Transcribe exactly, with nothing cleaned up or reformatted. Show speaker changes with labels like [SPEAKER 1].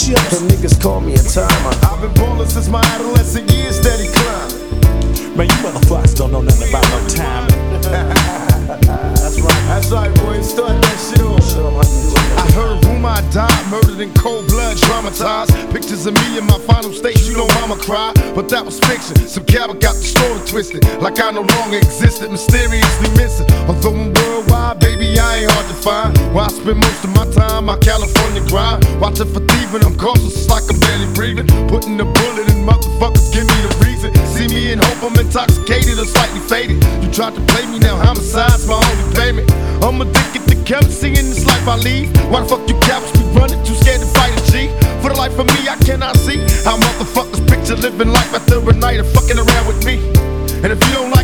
[SPEAKER 1] chips. Them niggas call me a timer.
[SPEAKER 2] I've been ballin' since my adolescent years, steady climbing.
[SPEAKER 1] Man, you motherfuckers don't know nothing about no timing. That's right.
[SPEAKER 2] That's right, boy. Start that shit off. I heard a rumor I died, murdered in cold blood, traumatized. Pictures of me in my final stage, you know mama cried. But that was fiction. Some cabin got the story twisted, like I no longer existed, mysteriously missing. Although I'm worldwide, baby, I ain't hard to find. Where I spend most of my time, my California grind. Watching for thieving, I'm cautious, it's like I'm barely breathing. Putting the bullet in motherfuckers, give me the reason. See me in hope, I'm intoxicated or slightly faded. You tried to play me, now homicide's my only payment. I'm addicted to currency in this life I lead. Why the fuck you cops be running, too scared to fight a G? For the life of me, I cannot see how motherfuckers picture living life after a night of fucking around with me. And if you don't like